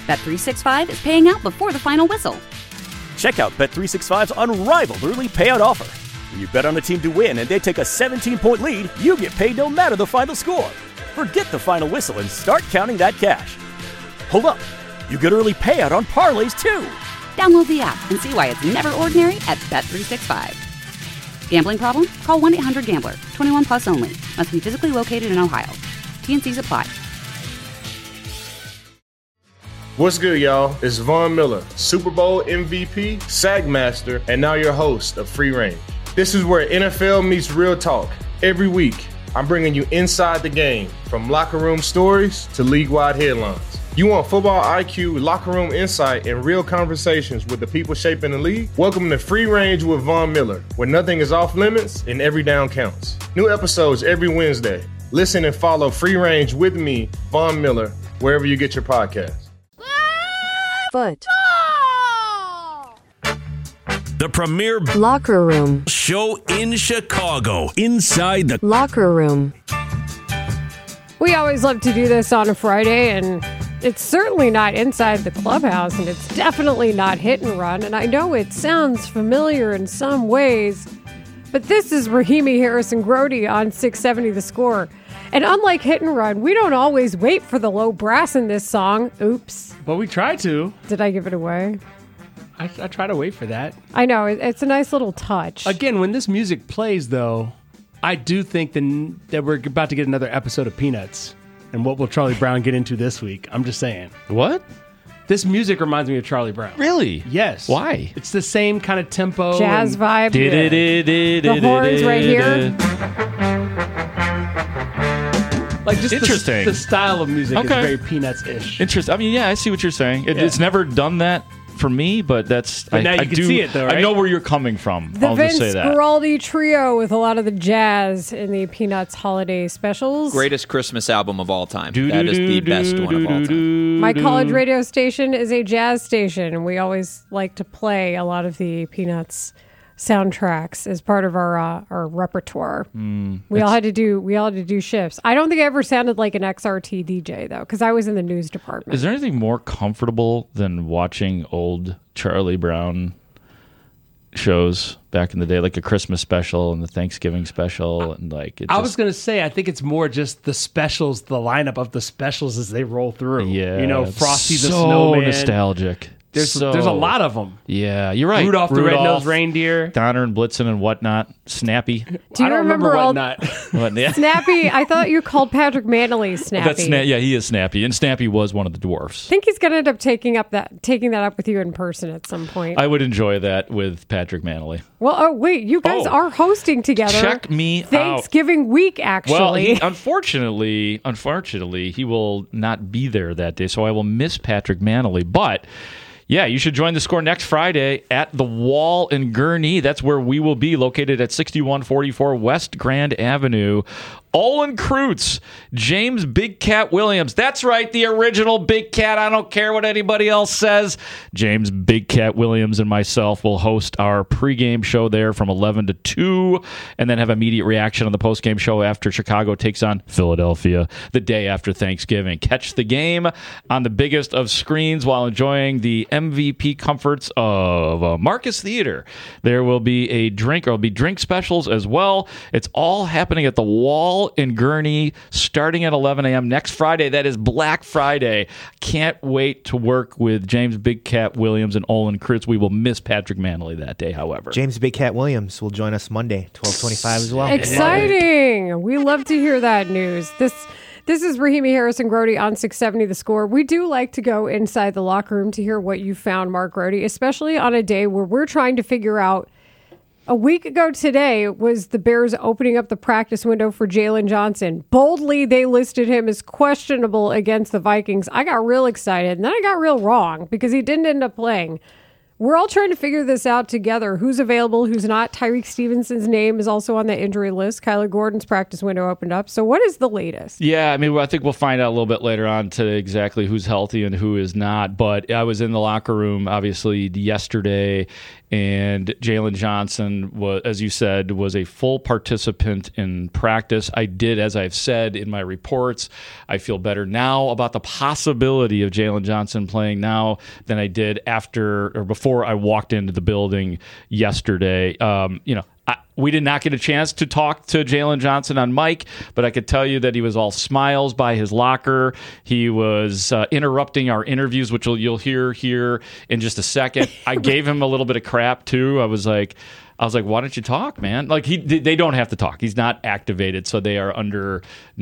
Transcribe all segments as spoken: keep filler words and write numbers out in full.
Bet three sixty-five is paying out before the final whistle. Check out Bet three sixty-five's unrivaled early payout offer. When you bet on a team to win and they take a seventeen-point lead, you get paid no matter the final score. Forget the final whistle and start counting that cash. Hold up. You get early payout on parlays, too. Download the app and see why it's never ordinary at Bet three sixty-five. Gambling problem? Call one eight hundred gambler. twenty-one plus only. Must be physically located in Ohio. T N Cs apply. What's good, y'all? It's Von Miller, Super Bowl M V P, Sack Master, and now your host of Free Range. This is where N F L meets real talk. Every week, I'm bringing you inside the game, from locker room stories to league-wide headlines. You want football I Q, locker room insight, and real conversations with the people shaping the league? Welcome to Free Range with Von Miller, where nothing is off limits and every down counts. New episodes every Wednesday. Listen and follow Free Range with me, Von Miller, wherever you get your podcasts. Foot. The premier Locker room show in Chicago, Inside the Locker Room. We always love to do this on a Friday, and it's certainly not inside the clubhouse, and it's definitely not hit and run. And I know it sounds familiar in some ways, but this is Rahimi Harrison Grody on six seventy The Score. And unlike hit and run, we don't always wait for the low brass in this song. Oops. But we try to. Did I give it away? I, I try to wait for that. I know. It, it's a nice little touch. Again, when this music plays, though, I do think the, that we're about to get another episode of Peanuts. And what will Charlie Brown get into this week? I'm just saying. What? This music reminds me of Charlie Brown. Really? Yes. Why? It's the same kind of tempo. Jazz and vibe. The horns right here. Like just Interesting. The, the style of music Okay. is very Peanuts-ish. Interesting. I mean, yeah, I see what you're saying. It, Yeah. It's never done that for me, but that's. But I, now you I can do, see it, though, right? I know where you're coming from. The I'll Vince just say that. Guaraldi trio with a lot of the jazz in the Peanuts holiday specials. Greatest Christmas album of all time. Do, That do, is the do, best do, one of all do, time. do, My do. college radio station is a jazz station, and we always like to play a lot of the Peanuts soundtracks as part of our uh, our repertoire. Mm, we all had to do we all had to do shifts. I don't think I ever sounded like an X R T D J though, because I was in the news department. Is there anything more comfortable than watching old Charlie Brown shows back in the day, like a Christmas special and the Thanksgiving special, and like it I just, was going to say, I think it's more just the specials, the lineup of the specials as they roll through. yeah, You know, Frosty the so Snowman. nostalgic. There's so, there's a lot of them. Yeah, you're right. Rudolph the Red-Nosed Reindeer. Donner and Blitzen and whatnot. Snappy. Do you I don't remember, all what not. What, yeah. Snappy? I thought you called Patrick Manley Snappy. That's sna- yeah, he is Snappy, and Snappy was one of the dwarfs. I think he's going to end up taking up that taking that up with you in person at some point. I would enjoy that with Patrick Manley. well, oh wait, you guys Oh. are hosting together. Check me out. Thanksgiving week, actually. Well, he, unfortunately, unfortunately, he will not be there that day, so I will miss Patrick Manley. But yeah, you should join the Score next Friday at the Wall in Gurnee. That's where we will be, located at sixty-one forty-four West Grand Avenue. Olin Kreutz, James Big Cat Williams. That's right, the original Big Cat. I don't care what anybody else says. James Big Cat Williams and myself will host our pregame show there from eleven to two, and then have immediate reaction on the postgame show after Chicago takes on Philadelphia the day after Thanksgiving. Catch the game on the biggest of screens while enjoying the M V P comforts of uh, Marcus Theater. There will be a drink, or there will be drink specials as well. It's all happening at the Wall in Gurnee starting at eleven a.m. next Friday. That is Black Friday. Can't wait to work with James Big Cat Williams and Olin Kreutz. We will miss Patrick Manley that day, however. James Big Cat Williams will join us Monday, twelve twenty-five as well. Exciting. We love to hear that news. This This is Rahimi Harrison Grody on six seventy The Score. We do like to go inside the locker room to hear what you found, Mark Grody, especially on a day where we're trying to figure out. A week ago today was the Bears opening up the practice window for Jalen Johnson. Boldly, they listed him as questionable against the Vikings. I got real excited, and then I got real wrong because he didn't end up playing. we're all trying to figure this out together. Who's available, who's not. Tyreek Stevenson's name is also on the injury list. Kyler Gordon's practice window opened up. So what is the latest? Yeah, I mean, I think we'll find out a little bit later on today exactly who's healthy and who is not. But I was in the locker room, obviously, yesterday, and Jalen Johnson, was, as you said, was a full participant in practice. I did, as I've said in my reports, I feel better now about the possibility of Jalen Johnson playing now than I did after or before I walked into the building yesterday. Um, you know, I, we did not get a chance to talk to Jalen Johnson on mic, but I could tell you that he was all smiles by his locker. He was uh, interrupting our interviews, which you'll, you'll hear here in just a second. I gave him a little bit of crap, too. I was like... I was like, why don't you talk, man? Like, he, they don't have to talk. He's not activated, so they are under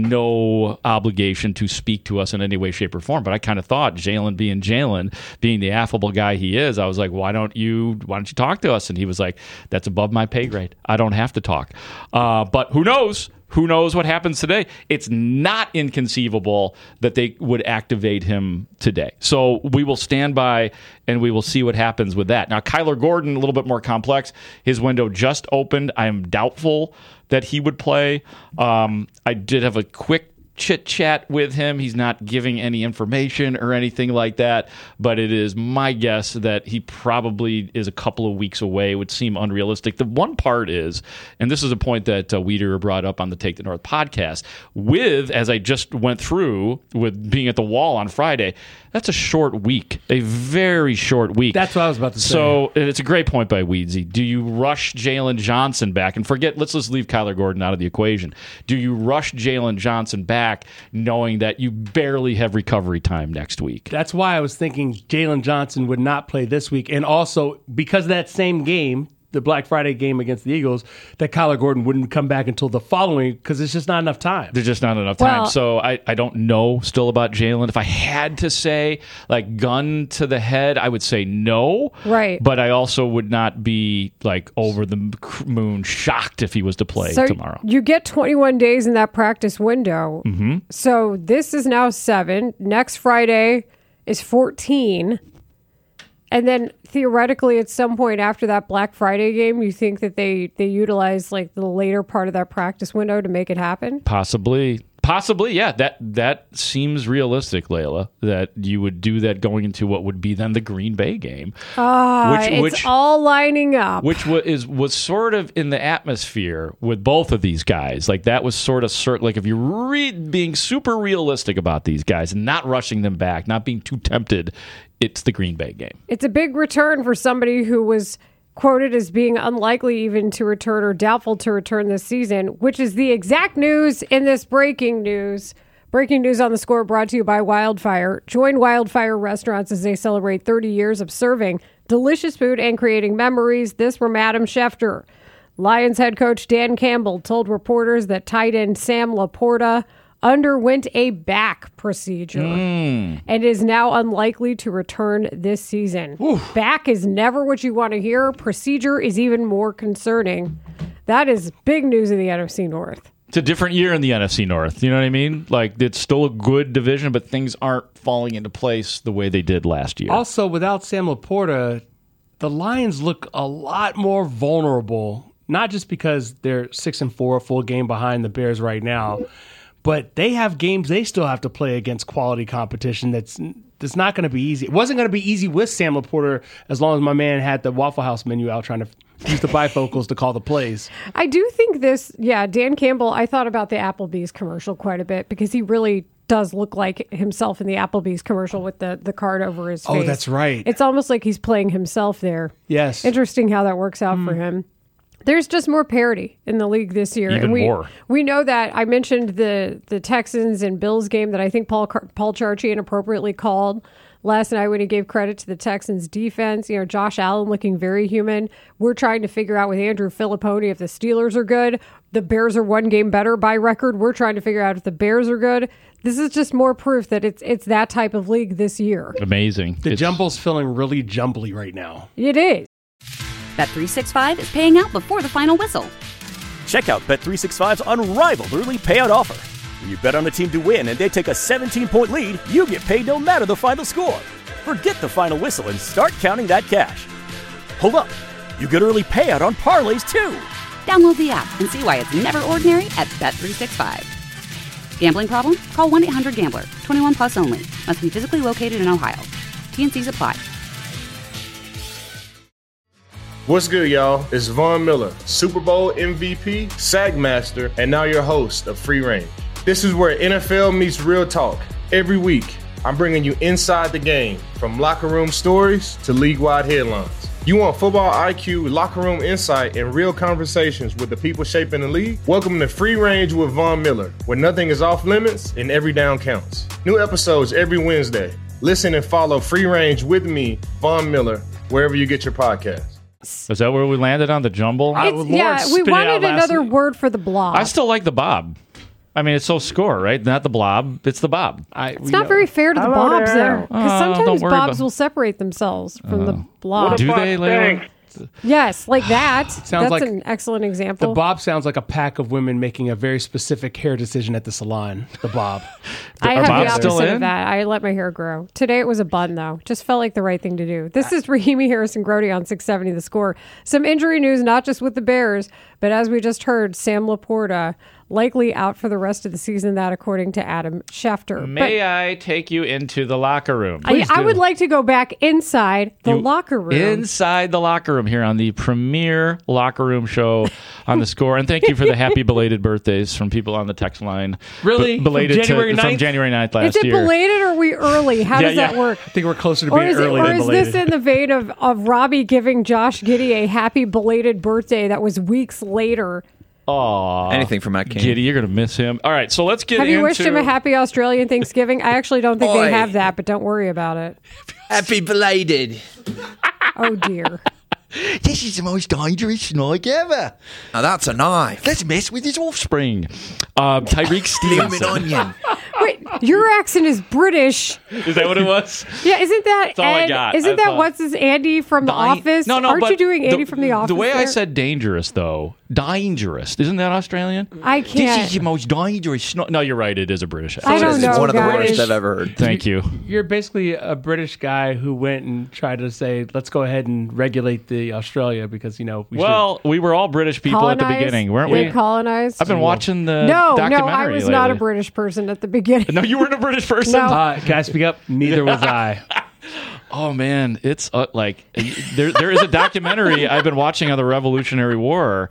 no obligation to speak to us in any way, shape, or form. But I kind of thought, Jalen being Jalen, being the affable guy he is, I was like, why don't you why don't you talk to us? And he was like, that's above my pay grade. I don't have to talk. Uh, but who knows? Who knows what happens today? It's not inconceivable that they would activate him today. So we will stand by and we will see what happens with that. Now, Kyler Gordon, a little bit more complex. His window just opened. I am doubtful that he would play. Um, I did have a quick chit chat with him. He's not giving any information or anything like that, but it is my guess that he probably is a couple of weeks away. It would seem unrealistic. The one part is, and this is a point that uh, Weeder brought up on the Take the North podcast, with, as I just went through, with being at the Wall on Friday, that's a short week, a very short week. That's what I was about to say. So it's a great point by Weedsy. Do you rush Jalen Johnson back? And forget, let's just leave Kyler Gordon out of the equation. Do you rush Jalen Johnson back knowing that you barely have recovery time next week? That's why I was thinking Jalen Johnson would not play this week. And also, because of that same game, the Black Friday game against the Eagles, that Kyler Gordon wouldn't come back until the following because it's just not enough time. There's just not enough time. Well, so I, I don't know still about Jalen. If I had to say, like, gun to the head, I would say no. Right. But I also would not be, like, over the moon shocked if he was to play so tomorrow. You get twenty-one days in that practice window. Mm-hmm. So this is now seven. Next Friday is fourteen. And then theoretically, at some point after that Black Friday game, you think that they, they utilize like the later part of that practice window to make it happen? Possibly. Possibly, yeah. That that seems realistic, Layla, that you would do that going into what would be then the Green Bay game. Ah, which, it's which, all lining up. Which was, is, was sort of in the atmosphere with both of these guys. Like, that was sort of, cert, like, if you're re- being super realistic about these guys and not rushing them back, not being too tempted, it's the Green Bay game. It's a big return for somebody who was quoted as being unlikely even to return or doubtful to return this season, which is the exact news in this breaking news. Breaking news on the Score brought to you by Wildfire. Join Wildfire Restaurants as they celebrate thirty years of serving delicious food and creating memories. This from Adam Schefter. Lions head coach Dan Campbell told reporters that tight end Sam Laporta underwent a back procedure mm. and is now unlikely to return this season. Oof. Back is never what you want to hear. Procedure is even more concerning. That is big news in the N F C North. It's a different year in the N F C North. You know what I mean? Like, it's still a good division, but things aren't falling into place the way they did last year. Also, without Sam Laporta, the Lions look a lot more vulnerable, not just because they're six and four, a full game behind the Bears right now, but they have games they still have to play against quality competition that's that's not going to be easy. It wasn't going to be easy with Sam Laporta as long as my man had the Waffle House menu out trying to use the bifocals to call the plays. I do think this, yeah, Dan Campbell, I thought about the Applebee's commercial quite a bit because he really does look like himself in the Applebee's commercial with the, the card over his face. Oh, that's right. It's almost like he's playing himself there. Yes. Interesting how that works out mm. for him. There's just more parity in the league this year. Even and we, more. We know that. I mentioned the the Texans and Bills game that I think Paul Paul Charchian appropriately called last night when he gave credit to the Texans defense. You know, Josh Allen looking very human. We're trying to figure out with Andrew Filipponi if the Steelers are good. The Bears are one game better by record. We're trying to figure out if the Bears are good. This is just more proof that it's it's that type of league this year. Amazing. The it's... jumble's feeling really jumbly right now. It is. Bet three sixty-five is paying out before the final whistle. Check out Bet three sixty-five's unrivaled early payout offer. When you bet on a team to win and they take a seventeen-point lead, you get paid no matter the final score. Forget the final whistle and start counting that cash. Hold up. You get early payout on parlays, too. Download the app and see why it's never ordinary at Bet three sixty-five. Gambling problem? Call one eight hundred gambler. twenty-one plus only. Must be physically located in Ohio. T N Cs apply. What's good, y'all? It's Von Miller, Super Bowl M V P, SAG Master, and now your host of Free Range. This is where N F L meets real talk. Every week, I'm bringing you inside the game, from locker room stories to league-wide headlines. You want football I Q, locker room insight, and real conversations with the people shaping the league? Welcome to Free Range with Von Miller, where nothing is off limits and every down counts. New episodes every Wednesday. Listen and follow Free Range with me, Von Miller, wherever you get your podcasts. Is that where we landed on the jumble? It's, yeah, we wanted another word for the blob. I still like the Bob. I mean, it's so score, right? Not the blob, it's the Bob. I, it's not know. very fair to the Hello Bobs, there. though. Because Oh, sometimes don't worry Bobs about- will separate themselves from the blob. Do they, Layla? Yes, like that. Sounds That's like an excellent example. The Bob sounds like a pack of women making a very specific hair decision at the salon. The Bob. I have Bob's the still opposite in? of that. I let my hair grow. Today it was a bun, though. Just felt like the right thing to do. This is Rahimi Harrison Grody on six seventy The Score. Some injury news, not just with the Bears, but as we just heard, Sam Laporta likely out for the rest of the season. That, according to Adam Schefter. May I take you into the locker room? I, I would like to go back inside the You- locker room. Inside the locker room here on the premier locker room show on the Score. And thank you for the happy belated birthdays from people on the text line. Really? B- belated From January to, from ninth? January ninth last Is it year. belated or are we early? How Yeah, does yeah. that work? I think we're closer to Or being is, it, early or than is belated. this in the vein of, of Robbie giving Josh Giddey a happy belated birthday that was weeks later? Aw. Anything from Matt King. Giddy, you're going to miss him. All right, so let's get Have into... you wished him a happy Australian Thanksgiving? I actually don't think Oi. they have that, but don't worry about it. Happy belated. Oh, dear. This is the most dangerous snake ever. Now that's a knife. Let's mess with his offspring. Uh, Tyreek Blooming Stevenson. onion. Wait, your accent is British. Is that what it was? Yeah, isn't that That's all I Ed? got. Isn't I that thought- what's his Andy from The Di- Office? No, no, Aren't but you doing Andy the, from The Office? The way I there? said dangerous, though, dangerous. Isn't that Australian? I This can't. is the most dangerous snake. No, you're right. It is a British I accent. don't It's know, one of the guys. worst I've ever heard. Thank you. You're basically a British guy who went and tried to say, let's go ahead and regulate the Australia because, you know, we Well, we were all British people at the Colonized? beginning, weren't We we? colonized. I've been watching the no, no, documentary I was not a lately. British person at the beginning. No, you weren't a British person? No. should. Uh, can I speak up? Neither was I. Oh man, it's uh, like there. There is a documentary I've been watching on the Revolutionary War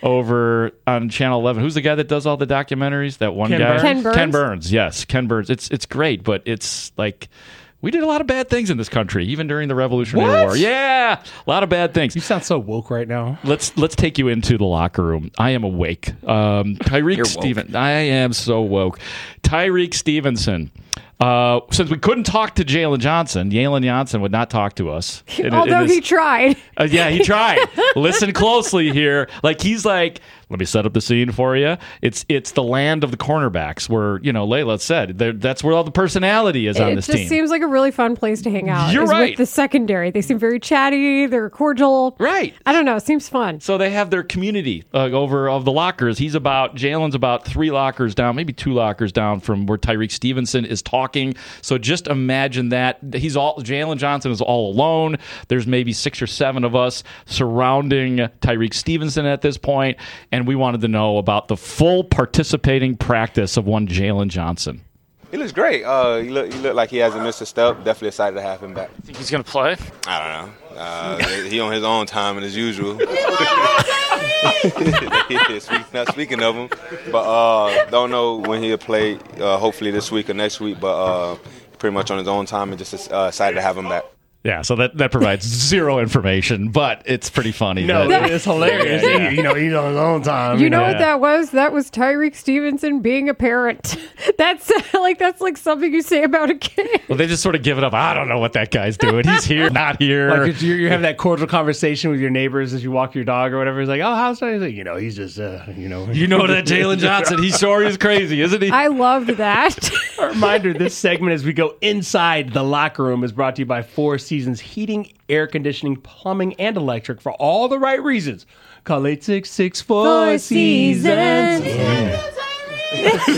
over on Channel eleven. Who's the guy that does all the documentaries? That one Ken guy, Burns? Ken Burns? Ken Burns. Yes, Ken Burns. It's it's great, but it's like we did a lot of bad things in this country, even during the Revolutionary What? War. Yeah, a lot of bad things. You sound so woke right now. Let's let's take you into the locker room. I am awake. Um, Tyreek You're woke. Stevenson. I am so woke. Tyreek Stevenson. Uh, since we couldn't talk to Jalen Johnson, Jalen Johnson would not talk to us. In- in Although his- he tried. uh, yeah, he tried. Listen closely here. Like he's like, let me set up the scene for you. It's it's the land of the cornerbacks, where you know Layla said there- that's where all the personality is on It this just team. seems like a really fun place to hang out. You're is right. With the secondary. They seem very chatty. They're cordial. Right. I don't know. It seems fun. So they have their community uh, over of the lockers. He's about Jalen's about three lockers down, maybe two lockers down from where Tyreek Stevenson is talking. So just imagine that he's all Jalen Johnson is all alone. There's maybe six or seven of us surrounding Tyreek Stevenson at this point, and we wanted to know about the full participating practice of one Jalen Johnson. He looks great. Uh, he look, he look like he hasn't missed a step. Definitely excited to have him back. Think he's gonna play? I don't know. Uh, he on his own time and as usual. Speak- Not speaking of him, but uh, don't know when he'll play. Uh, hopefully this week or next week. But uh, pretty much on his own time and just uh, excited to have him back. Yeah, so that, that provides zero information, but it's pretty funny. No, that- it's hilarious. Yeah, yeah. You know, he's on his own time. You know know. what that was? That was Tyreek Stevenson being a parent. That's like that's like something you say about a kid. Well, they just sort of give it up. I don't know what that guy's doing. He's here, not here. Like if you're, you're having that cordial conversation with your neighbors as you walk your dog or whatever. He's like, "Oh, how's that?" He's like, "You know, he's just, uh, you know, You know that Jalen Johnson, he sure is crazy, isn't he? I loved that. A reminder: this segment, as we go inside the locker room, is brought to you by Four Seasons Heating, Air Conditioning, Plumbing, and Electric for all the right reasons. Call eight six six four Four Seasons. Seasons.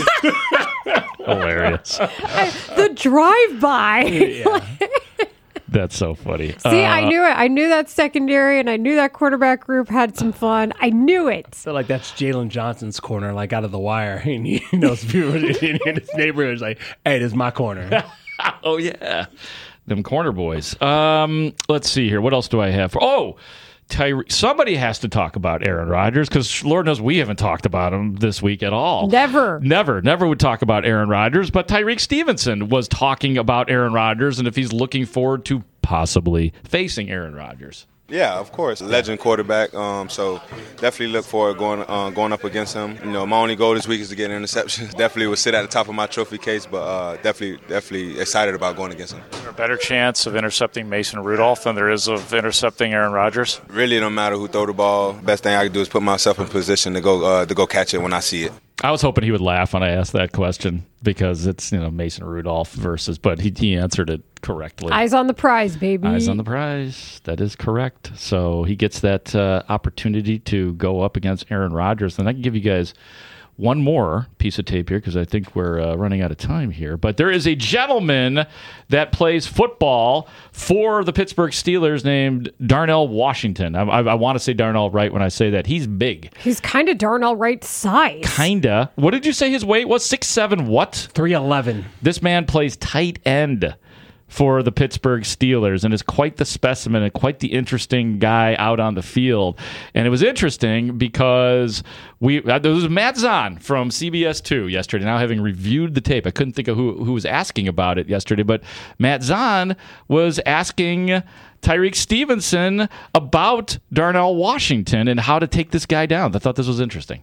Hilarious. The drive-by. Yeah. That's so funny. See, Uh, I knew it. I knew that secondary, and I knew that quarterback group had some fun. I knew it. I feel like that's Jalen Johnson's corner, like out of The Wire. And he knows people in his neighborhood is like, hey, this is my corner. Oh, yeah. Them corner boys. Um, let's see here. What else do I have? For, oh, Tyre- somebody has to talk about Aaron Rodgers because Lord knows we haven't talked about him this week at all. Never. Never. Never would talk about Aaron Rodgers. But Tyreek Stevenson was talking about Aaron Rodgers and if he's looking forward to possibly facing Aaron Rodgers. Yeah, of course. Legend quarterback. Um, so definitely look forward going uh, going up against him. You know, my only goal this week is to get an interception. Definitely would sit at the top of my trophy case, but uh, definitely definitely excited about going against him. Is there a better chance of intercepting Mason Rudolph than there is of intercepting Aaron Rodgers? Really, it don't matter who throw the ball. Best thing I can do is put myself in position to go uh, to go catch it when I see it. I was hoping he would laugh when I asked that question because it's, you know, Mason Rudolph versus, but he, he answered it correctly. Eyes on the prize, baby. Eyes on the prize. That is correct. So he gets that uh, opportunity to go up against Aaron Rodgers. And I can give you guys one more piece of tape here because I think we're uh, running out of time here. But there is a gentleman that plays football for the Pittsburgh Steelers named Darnell Washington. I, I, I want to say Darnell right when I say that. He's big. He's kind of Darnell Wright's size. Kinda. What did you say his weight was? six seven what? three eleven. This man plays tight end for the Pittsburgh Steelers and is quite the specimen and quite the interesting guy out on the field. And it was interesting because we uh, there was Matt Zahn from C B S two yesterday. Now, having reviewed the tape, I couldn't think of who, who was asking about it yesterday, but Matt Zahn was asking Tyreek Stevenson about Darnell Washington and how to take this guy down. I thought this was interesting.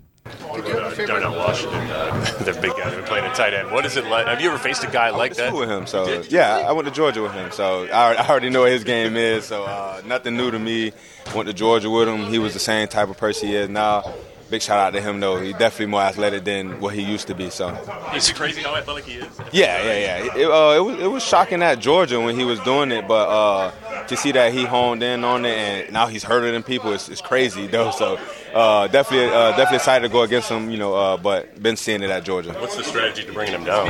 Darnell Washington, uh, the big guy who's playing a tight end. What is it like? Have you ever faced a guy like that? I went to school with him, so yeah, I went to Georgia with him, so I, I already know what his game is. So uh, nothing new to me. Went to Georgia with him. He was the same type of person he is now. Big shout out to him though. He's definitely more athletic than what he used to be. So it's crazy how athletic he is. Yeah, yeah, yeah. It, uh, it was it was shocking at Georgia when he was doing it, but uh, to see that he honed in on it and now he's harder than people, it's, it's crazy though. So uh, definitely, uh, definitely excited to go against him. You know, uh, but been seeing it at Georgia. What's the strategy to bringing him down?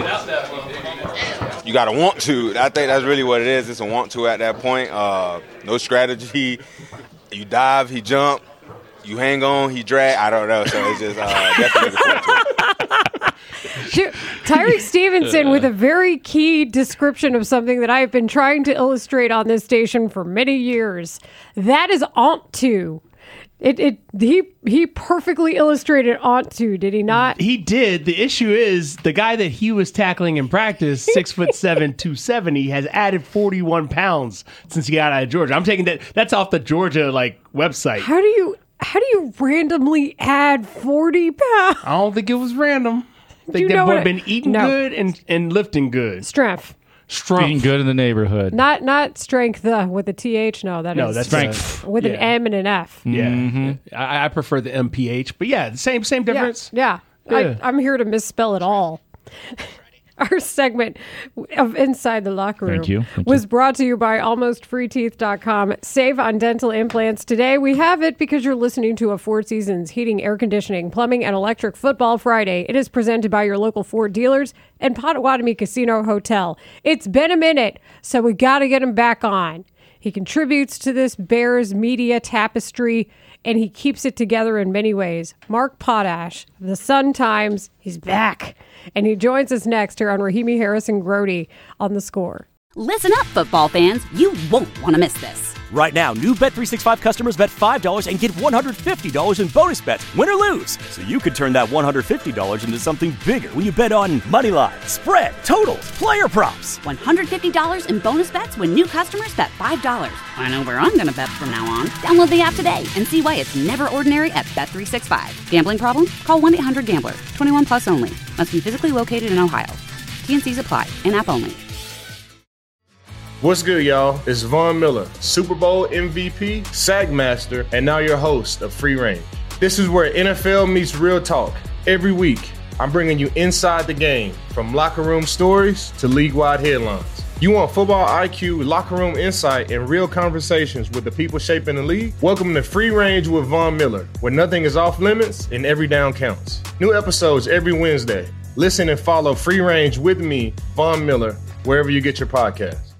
You gotta want to. I think that's really what it is. It's a want to at that point. Uh, no strategy. You dive, he jump. You hang on, he drag. I don't know. So it's just uh, definitely looking forward to it. Tyreek Stevenson with a very key description of something that I have been trying to illustrate on this station for many years. That is ought to. It it he he perfectly illustrated ought to, did he not? He did. The issue is the guy that he was tackling in practice, six foot seven, two seventy, has added forty one pounds since he got out of Georgia. I'm taking that. That's off the Georgia like website. How do you how do you randomly add forty pounds? I don't think it was random. I think you that know boy what? been eating No. good and, and lifting good. Strength. Strength. Being good in the neighborhood. Not not strength uh, with a T H. No, that is No, that's Strength. with an yeah. M and an F. Yeah, Mm-hmm. I, I prefer the M P H, but yeah, same same Yeah, difference. yeah. Yeah. I, I'm here to misspell it all. Our segment of Inside the Locker Room Thank you. Thank was brought to you by almost free teeth dot com. Save on dental implants today. We have it because you're listening to a Four Seasons Heating, Air Conditioning, Plumbing, and Electric Football Friday. It is presented by your local Ford dealers and Potawatomi Casino Hotel. It's been a minute, so we got to get him back on. He contributes to this Bears media tapestry, and he keeps it together in many ways. Mark Potash of the Sun Times, he's back. And he joins us next here on Rahimi Harrison Grody on The Score. Listen up, football fans. You won't want to miss this. Right now, new Bet three sixty-five customers bet five dollars and get one hundred fifty dollars in bonus bets, win or lose. So you could turn that one hundred fifty dollars into something bigger when you bet on money line, spread, totals, player props. one hundred fifty dollars in bonus bets when new customers bet five dollars. I know where I'm going to bet from now on. Download the app today and see why it's never ordinary at Bet three sixty-five. Gambling problem? Call one eight hundred gambler. twenty-one plus only. Must be physically located in Ohio. T N Cs apply. In-app only. What's good, y'all? It's Von Miller, Super Bowl M V P, SAG Master, and now your host of Free Range. This is where N F L meets real talk. Every week, I'm bringing you inside the game, from locker room stories to league-wide headlines. You want football I Q, locker room insight, and real conversations with the people shaping the league? Welcome to Free Range with Von Miller, where nothing is off limits and every down counts. New episodes every Wednesday. Listen and follow Free Range with me, Von Miller, wherever you get your podcasts.